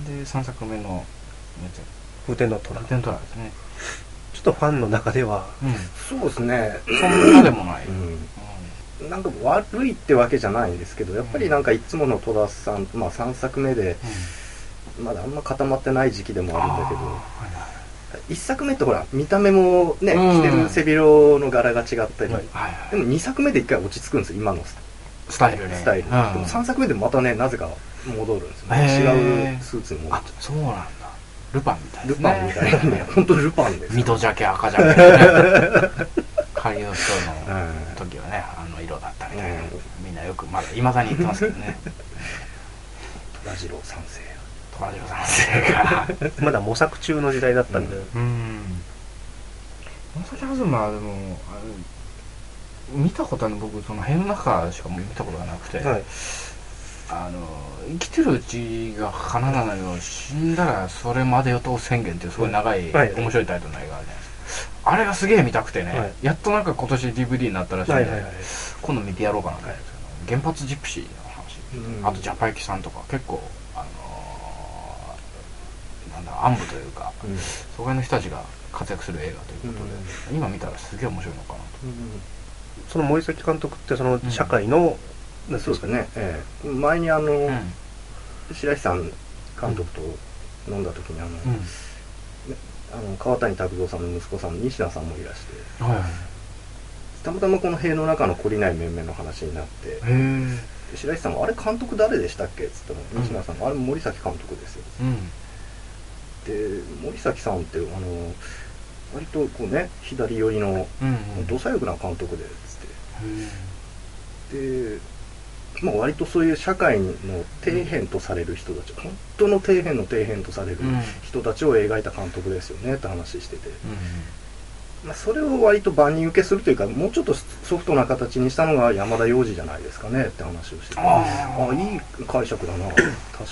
で3作目のやつ風天の虎ですね。 ちょっとファンの中では、 そうですね、 そんなでもない、 なんか悪いってわけじゃないんですけど、やっぱりなんかいつもの戸田さん、3作目で、まだあんま固まってない時期でもあるんだけど、1作目ってほら見た目もね、着てる背広の柄が違ったり、でも2作目で1回落ち着くんですよ、今のスタイルね。 でも3作目でまたね、なぜか戻るんですよね。違うスーツに戻る。 そうなんだ。ルパンみたいな。 ルパンみたいなね、本当ルパンです。 緑ジャケ赤ジャケ。カリオストの時はね、あの色だったみたいな。みんなよくまだ未だに言ってますけどね。 虎次郎三世虎次郎三世がまだ模索中の時代だったんで、 紫東でも見たことは僕その辺の中しか見たことがなくて、はい、生きてるうちが花なのよ、死んだらそれまでよと宣言っていうすごい長い、はい、面白いタイトルの映画あるじゃないですか。あれがすげえ見たくてね、はい、やっとなんか今年 DVD になったらしいんで、今度見てやろうかなと思って、原発ジプシーの話、あとジャパユキさんとか結構なんだ暗部というか、そこら辺の人たちが活躍する映画ということで、今見たらすげえ面白いのかなと。 その森崎監督ってその社会の、 そうですかね、前に白石さん監督と飲んだ時に川谷拓三さんの息子さんの西田さんもいらして、たまたまこの塀の中の懲りない面々の話になって、白石さんが「あれ監督誰でしたっけ?」っつったら西田さんが「あれ森崎監督ですよ」で森崎さんって割とこうね左寄りのど左翼な監督でっつってで、まあ、割とそういう社会の底辺とされる人たち、本当の底辺の底辺とされる人たちを描いた監督ですよねって話してて、まあ、それを割と万人受けするというか、もうちょっとソフトな形にしたのが山田洋次じゃないですかねって話をしてて、ああいい解釈だな確かに。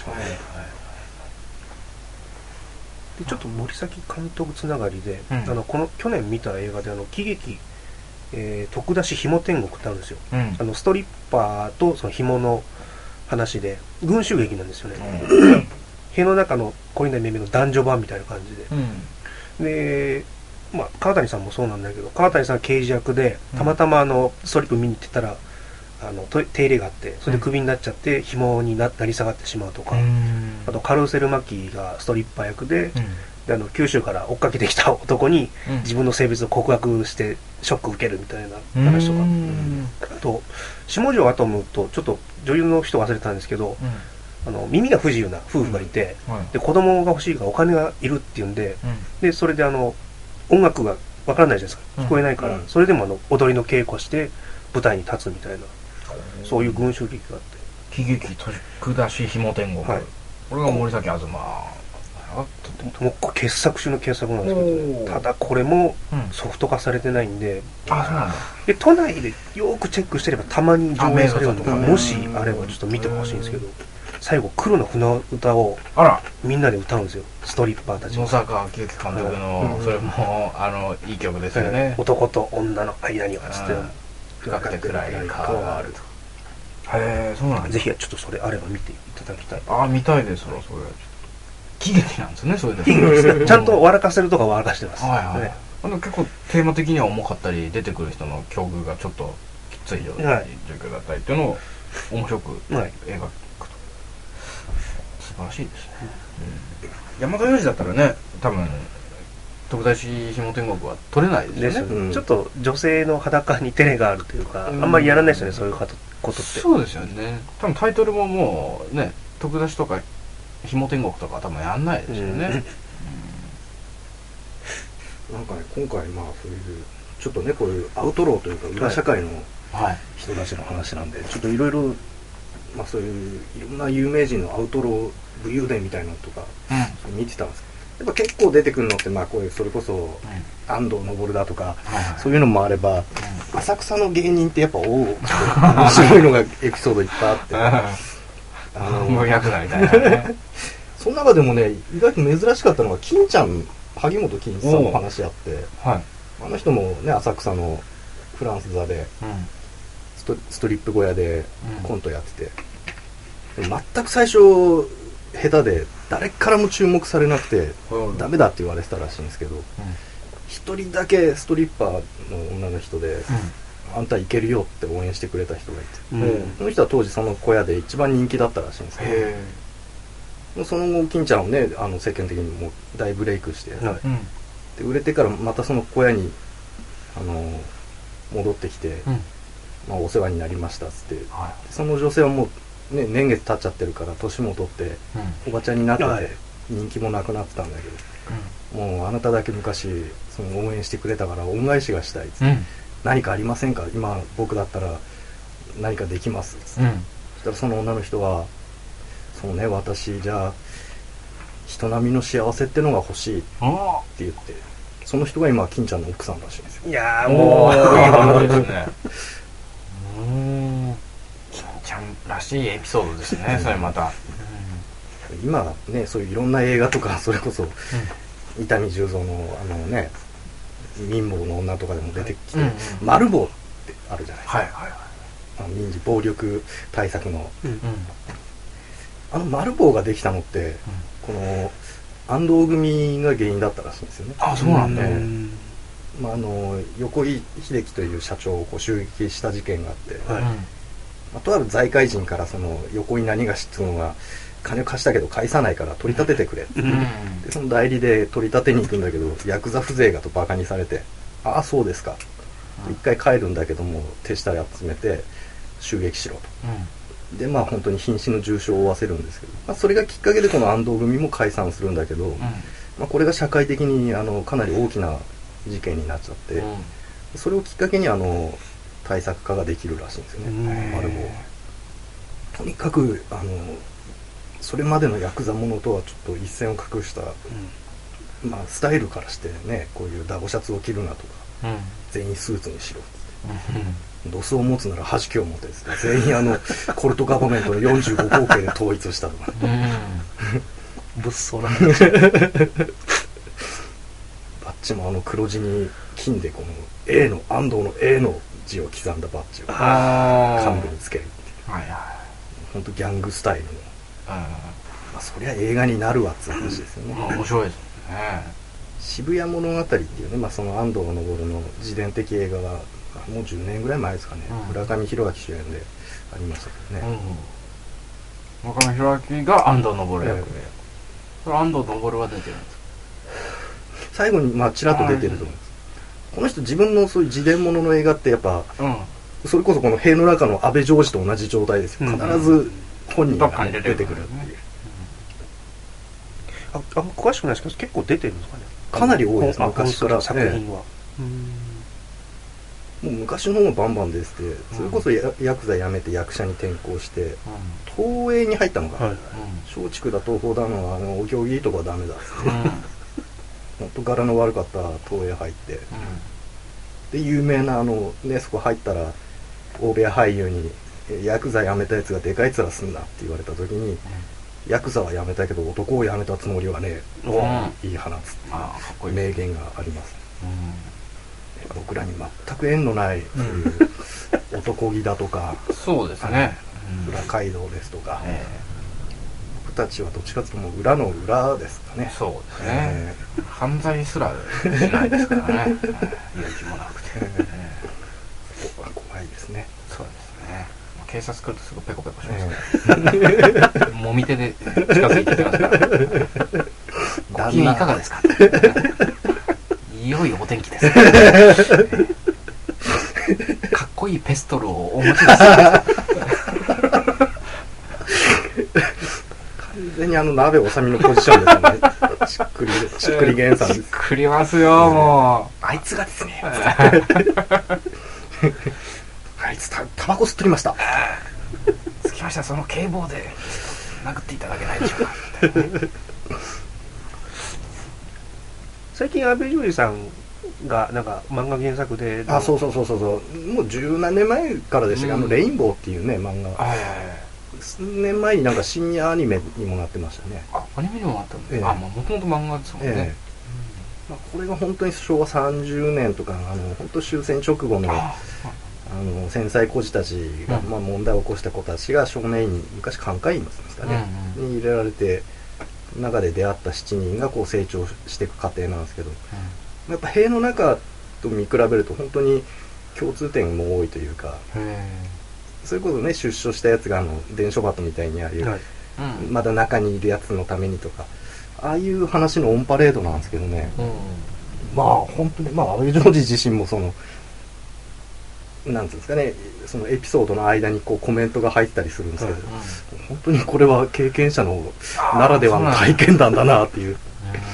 でちょっと森崎監督つながりで、この去年見た映画で喜劇、徳田氏紐天国ってあるんですよ、ストリッパーとその紐の話で群衆劇なんですよね、塀の中の懲りない面々の男女版みたいな感じで、でまあ川谷さんもそうなんだけど、川谷さんは刑事役でたまたまストリップ見に行ってたら手入れがあって、それでクビになっちゃって紐になり下がってしまうとか、あとカルーセル・マキがストリッパー役で、九州から追っかけてきた男に自分の性別を告白してショック受けるみたいな話とか、あと下條アトムとちょっと女優の人忘れたんですけど、耳が不自由な夫婦がいて、で子供が欲しいからお金がいるっていうんで、でそれで音楽がわからないじゃないですか、聞こえないから、それでも踊りの稽古して舞台に立つみたいな、そういう群衆劇があって、 喜劇徳田氏紐天国、これが森崎東、 もう傑作中の傑作なんですけど、ただこれもソフト化されてないんで、 そうなんだ。 で都内でよくチェックしてればたまに上映されるとか、もしあればちょっと見てほしいんですけど、最後黒の船歌をみんなで歌うんですよ、ストリッパーたち。 野坂昭之監督のそれもいい曲ですよね。 男と女の間にはつって深くて暗い川があると。そうなんだ。 ぜひちょっとそれあれば見ていただきたい。 見たいですわそれ。喜劇なんですね、それで。 ちゃんと笑かせるとか笑かしてます。 結構テーマ的には重かったり、出てくる人の境遇がちょっときついような状況だったりっていうのを面白く描くと素晴らしいですね。山田洋次だったらね、多分徳田氏紐天国は撮れないですよね。 ちょっと女性の裸に照れがあるというか、あんまりやらないですよね、そういうことって。 そうですよね。多分タイトルももうね、徳田氏とか紐天国とかは多分やんないですよね。 なんかね、今回まあそういうちょっとね、こういうアウトローというか裏社会の人たちの話なんで、ちょっといろいろまあそういういろんな有名人のアウトロー武勇伝みたいなのとか見てたんですけど、やっぱ結構出てくるのって、まあこういうそれこそ安藤昇だとかそういうのもあれば、浅草の芸人ってやっぱ面白いのがエピソードいっぱいあって。 無役だみたいなね。 その中でもね、意外と珍しかったのが金ちゃん、萩本欽一さんの話あって、あの人もね、浅草のフランス座でストリップ小屋でコントやってて、全く最初下手で誰からも注目されなくてダメだって言われてたらしいんですけど、一人だけストリッパーの女の人で、あんたいけるよって応援してくれた人がいて、その人は当時その小屋で一番人気だったらしいんですけど、その後金ちゃんをね、世間的にもう大ブレイクして、で売れてからまたその小屋に戻ってきて、まあ、お世話になりましたっつって、その女性はもう、ね、年月経っちゃってるから年も取って、おばちゃんになってて、人気もなくなってたんだけど、もうあなただけ昔その応援してくれたから恩返しがしたいっつって、何かありませんか、今僕だったら何かできますっつって、そしたらその女の人は、 そうね、私じゃあ人並みの幸せってのが欲しいって言って、その人が今金ちゃんの奥さんらしいんですよ。 いやーもういい話ですね。 金ちゃんらしいエピソードですね。それまた、 今ね、そういういろんな映画とか、それこそ、伊丹十三のね、民法の女とかでも出てきて、マルボウってあるじゃないですか。はいはいはい、民事暴力対策の、マルボウができたのって、この安藤組が原因だったらしいんですよね。 あ、そうなんだ。 横井秀樹という社長をこう襲撃した事件があって、とある財界人からその横井何がしっていうのが金を貸したけど返さないから取り立ててくれって、でその代理で取り立てに行くんだけど、ヤクザ風情がとバカにされて、ああそうですか、一回帰るんだけども手下集めて襲撃しろと、で本当に瀕死の重傷を負わせるんですけど、それがきっかけでこの安藤組も解散するんだけど、これが社会的にかなり大きな事件になっちゃって、それをきっかけに対策化ができるらしいんですよね、マルボウ。とにかくそれまでのヤクザものとはちょっと一線を画した、スタイルからしてね、こういうダボシャツを着るなとか、全員スーツにしろって、ドスを持つなら弾きを持てですね、全員コルトガバメントの45口径で統一したとか、 物騒なバッジも黒地に金でこの A の安藤の A の字を刻んだバッジを幹部につけるっていう、本当ギャングスタイルの、そりゃ映画になるわって話ですよね。 面白いですね。 渋谷物語っていうね、その安藤昇の自伝的映画がもう10年ぐらい前ですかね、村上弘明主演でありましたけどね。 村上弘明が安藤昇役で、それ安藤昇は出てるんですか？ 最後にちらっと出てると思います。この人自分のそういう自伝物の映画ってやっぱ、それこそこの塀の中の安倍ジョージと同じ状態ですよ。必ず本人が出てくるっていう。 詳しくないですけど結構出てるんですかね。 かなり多いです、昔から作品は。 もう昔の方もバンバン出てて、それこそヤクザ辞めて役者に転向して、東映に入ったのが、松竹だ東宝だのお行儀いいとこはダメだっつって本当柄の悪かった東映入って、で有名なそこ入ったら大部屋俳優にヤクザ辞めたやつがでかい面すんなって言われた時に、ヤクザは辞めたけど男を辞めたつもりはねえ、いい放つっていう名言があります。僕らに全く縁のないそういう男気だとかそうですね、 裏街道ですとか、僕たちはどっちかというともう裏の裏ですかね。 そうですね、犯罪すらしないですからね勇気もなくて、 怖いですね。 そうですね、警察来るとすぐペコペコしますからもみ手で近づいてきますからご機嫌いかがですかいよいよお天気ですねかっこいいペストルをお持ちです完全に鍋おさみのポジションですよねしっくりげんさんです。 しっくりますよ、もうあいつがですねあいつタバコ吸ってりましたつきました、その警棒で殴っていただけないでしょうか最近安倍ジョージさんがなんか漫画原作でそうもう十何年前からでしたけど、レインボーっていうね漫画、数年前になんか深夜アニメにもなってましたね。 アニメにもなったんですか。もともと漫画ですもんね。 これが本当に昭和30年とか本当終戦直後の戦災孤児たちが、問題を起こした子たちが少年院に昔監戒院ですかね、に入れられて、中で出会った7人がこう成長していく過程なんですけど、やっぱ塀の中と見比べると本当に共通点も多いというか、それこそね出所したやつが伝書鳩みたいにああいう、まだ中にいるやつのためにとか、ああいう話のオンパレードなんですけどね、本当に安倍ジョージ自身もなんていうんですかね、そのエピソードの間にこうコメントが入ったりするんですけど、本当にこれは経験者のならではの体験談だなっていう。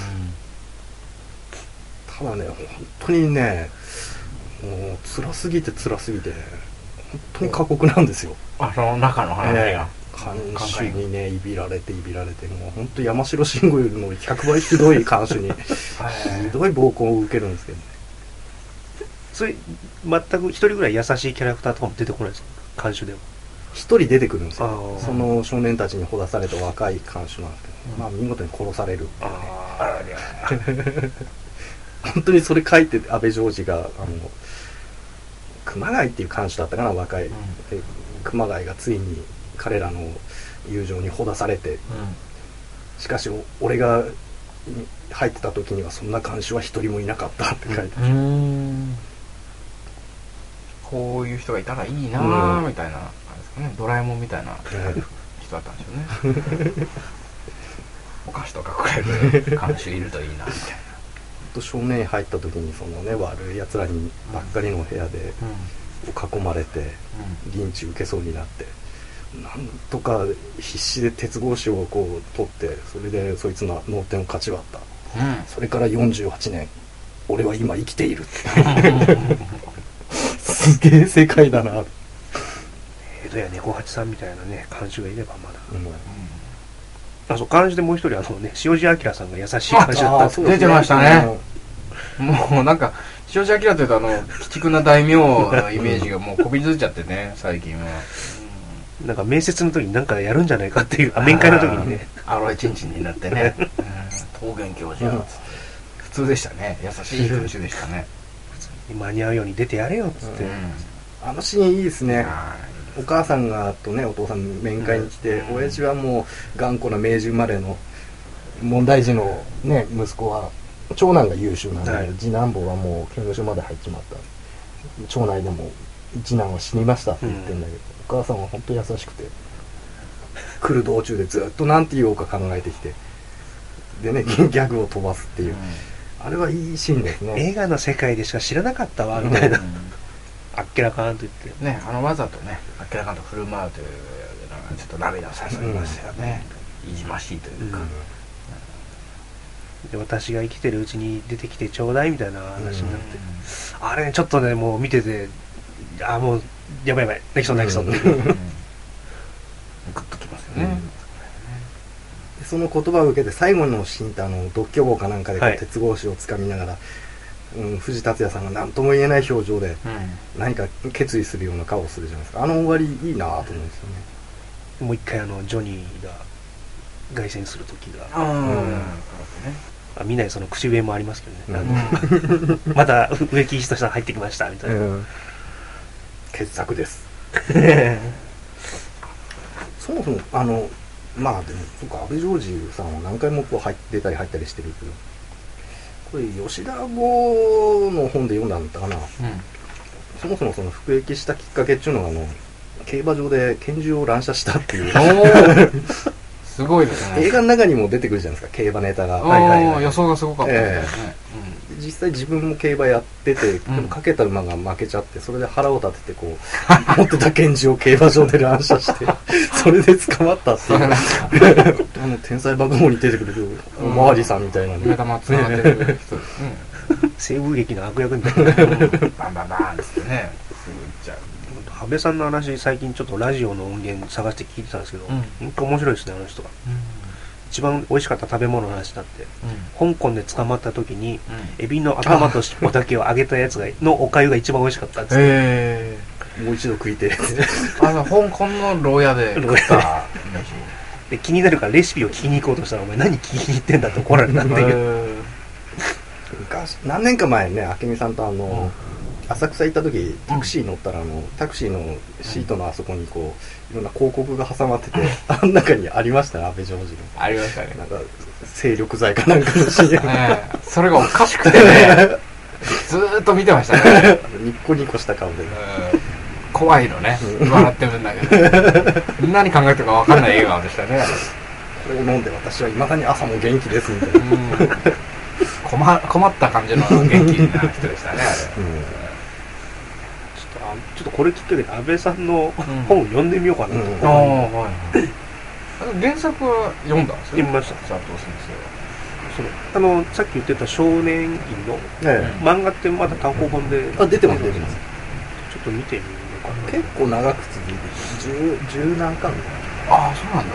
ただね、本当にね、もう辛すぎて本当に過酷なんですよ。 その中の話が、 監視にねいびられてもう本当山城慎吾よりも100倍ひどい監視にひどい暴行を受けるんですけどね。 それ全く一人ぐらい優しいキャラクターとかも出てこないですか、監修では。 一人出てくるんですよ。その少年たちにほだされた若い監修なんですけど、まあ見事に殺されるっていうね。本当にそれ書いて安倍ジが熊谷っていう監修だったかな、若い、で熊谷がついに彼らの友情にほだされて、しかし俺が入ってた時にはそんな監修は一人もいなかったって書いてある。 こういう人がいたらいいなぁみたいな、あれですかね、ドラえもんみたいな人だったんでしょうね。お菓子とかくれる監修いるといいなみたいな。 少年入った時にそのね悪いやつらにばっかりの部屋で囲まれてリンチ受けそうになって、なんとか必死で鉄格子をこう取って、それでそいつの脳天を勝ち割った、それから48年俺は今生きているすげえ世界だな。 江戸や猫八さんみたいなね監修がいればまだ、あ、そう、監修でもう一人ね、塩地明さんが優しい監修だったんです。 出てましたね。もうなんか塩地明というと鬼畜な大名のイメージがもうこびりついちゃってね、最近は。 なんか面接の時に何かやるんじゃないかっていう、面会の時にね、 アロエチンチンになってね、桃源教授が普通でしたね。優しい監修でしたね。 間に合うように出てやれよっつって、 あのシーンいいですね。お母さんがとねお父さん面会に来て、親父はもう頑固な明治生まれの問題児のね息子は、長男が優秀なんで、次男坊はもう刑務所まで入っちまった、町内でも次男は死にましたって言ってんだけど、お母さんは本当優しくて、来る道中でずっと何て言おうか考えてきて、でねギャグを飛ばすっていう、あれはいいシーンですね。 映画の世界でしか知らなかったわみたいな、あっけらかんと言ってね、わざとねあっけらかんと振る舞うというのがちょっと涙を誘いますよね。いじましいというか、 で私が生きてるうちに出てきてちょうだいみたいな話になって、あれねちょっとねもう見てて、もうやばい泣きそうってグッときますよね。 その言葉を受けて最後のシーンって独居房かなんかで鉄格子をつかみながら、藤達也さんが何とも言えない表情で何か決意するような顔をするじゃないですか。終わりいいなと思うんですよね。 もう一回ジョニーが凱旋する時が、見ないその口笛もありますけどね、また植木仁さん入ってきましたみたいな、 傑作ですそもそもまあでもそうか、安倍ジョージさんは何回もこう出たり入ったりしてるけど、これ吉田剛の本で読んだんだったかな、そもそもその服役したきっかけっていうのが競馬場で拳銃を乱射したっていうすごいですね。 映画の中にも出てくるじゃないですか、競馬ネタが。 予想がすごかったですね。 実際自分も競馬やってて、かけた馬が負けちゃって、それで腹を立ててこう持ってた拳銃を競馬場で乱射してそれで捕まったっていう天才バカボンに出てくるおまわりさんみたいな目玉つながってる人ですね。 西部劇の悪役みたいなバンバンバンってね、すぐ行っちゃう。 安倍さんの話、最近ちょっとラジオの音源探して聞いてたんですけど、本当面白いですね、あの人が。一番美味しかった食べ物の話だって、香港で捕まった時に、エビの頭と尻尾だけを揚げたやつのおかゆが一番美味しかったんですもう一度食いて香港の牢屋で食ったで気になるからレシピを聞きに行こうとしたら、お前何聞きに行ってんだって怒られたっていう何年か前ね、明美さんと浅草行った時タクシー乗ったらタクシーのシートのあそこにこういろんな広告が挟まってて、あの中にありましたね、安倍ジョージの。 ありましたね。 なんか精力剤かなんかの CM、 それがおかしくてねずーっと見てましたねニッコニコした顔で、 怖いのね、笑ってるんだけど何考えてるか分かんない笑顔でしたね。 これを飲んで私は未だに朝も元気ですみたいな困った感じの元気な人でしたね、あれ。 ちょっとこれきっかけで安倍さんの本を読んでみようかなと思って、 原作は読んだんですよ。 読みました。 佐藤先生はさっき言ってた少年院の漫画ってまだ単行本で出てます。ちょっと見てみようかな。 結構長く続いて十何巻ああ、そうなんだ。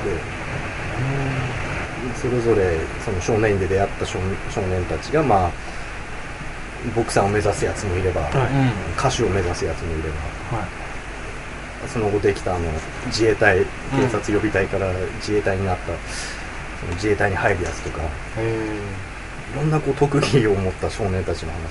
それぞれその少年院で出会った少年たちが、まあボクサーを目指すやつもいれば、歌手を目指すやつもいれば、その後できた自衛隊、警察予備隊から自衛隊になった、その自衛隊に入るやつとか、いろんなこう特技を持った少年たちの話。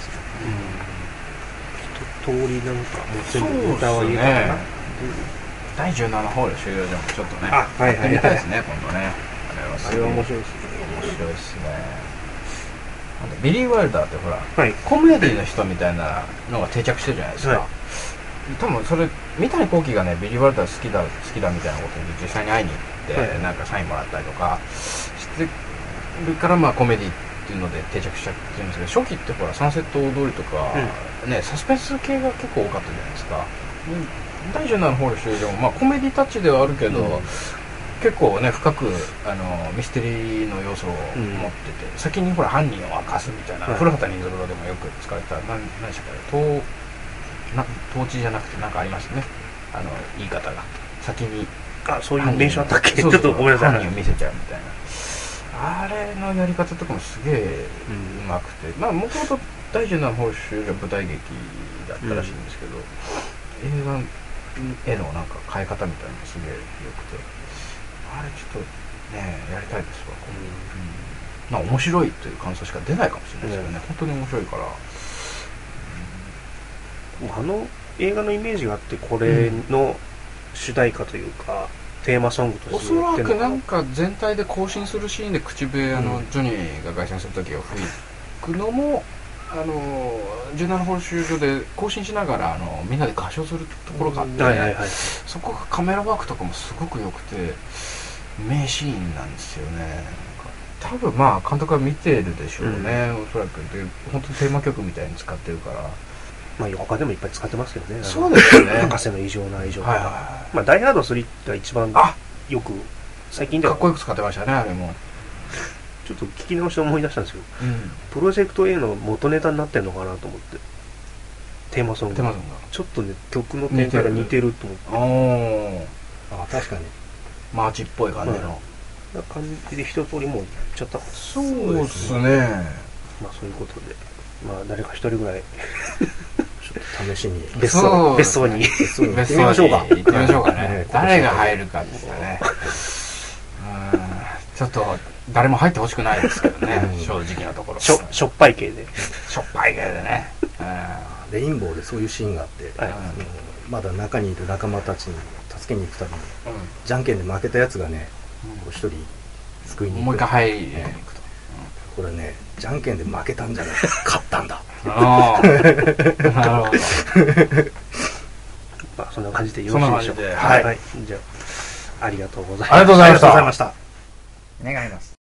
一通りなんかもう全部ネタは言えたかな。 第17ホール終了でもちょっとね、 やってみたいですね、今度ね。 あれは面白いですね。 面白いですね。ビリー・ワイルダーってほら、コメディの人みたいなのが定着してるじゃないですか。多分それ三谷幸喜がね、ビリー・ワイルダー好きだみたいなことに実際に会いに行って、なんかサインもらったりとかしてるから、まあコメディっていうので定着しちゃってるんですけど、初期ってほらサンセット大通りとか、ね、サスペンス系が結構多かったじゃないですか。第17ホール終了も、まあコメディタッチではあるけど、結構ね深くミステリーの要素を持ってて、先にほら犯人を明かすみたいな、古畑任三郎でもよく使われた何でしたっけ、統治じゃなくてなんかありましたね、言い方が先にそういう名称あったっけ。ちょっとごめんなさい。 犯人を見せちゃうみたいな、あれのやり方とかもすげえうまくて、まあもともと第17ホール終了が舞台劇だったらしいんですけど、映画へのなんか変え方みたいなのがすげえ良くて、あれちょっとねやりたいですわ。まあ面白いという感想しか出ないかもしれないですけどね、本当に面白いから。 映画のイメージがあって、これの主題歌というか、テーマソングとしておそらくなんか全体で行進するシーンで口笛ジョニーが凱旋する時を吹くのも17ホール終了で行進しながらみんなで合唱するところがあって、そこがカメラワークとかもすごく良くて名シーンなんですよね。多分まあ監督は見てるでしょうね、おそらく。で本当にテーマ曲みたいに使ってるから、 まあ他でもいっぱい使ってますけどね。 そうですよね。 博士の異常な愛情とか、まあダイハード3が一番よく最近ではかっこよく使ってましたね。あれもちょっと聞き直して思い出したんですよ、プロジェクト A の元ネタになってんのかなと思って、テーマソングがちょっとね曲の展開が似てると思って。 確かにマーチっぽい感じの、 な感じで一通りもう言っちゃったか。 そうですね。 まあそういうことで、まあ誰か一人ぐらい試しに別荘に行ってみましょうか。 行ってみましょうかね。誰が入るかですよね。ちょっと誰も入ってほしくないですけどね、正直なところ。 しょっぱい系でね。 レインボーでそういうシーンがあって、まだ中にいる仲間たちに助けに行くために、じゃんけんで負けたやつがね、一人救いに行く。 もう一回入りに行くと。 これね、じゃんけんで負けたんじゃない勝ったんだ。 なるほど。 まあそんな感じでよろしいでしょうか。はい。じゃあありがとうございました。 ありがとうございました。 願います。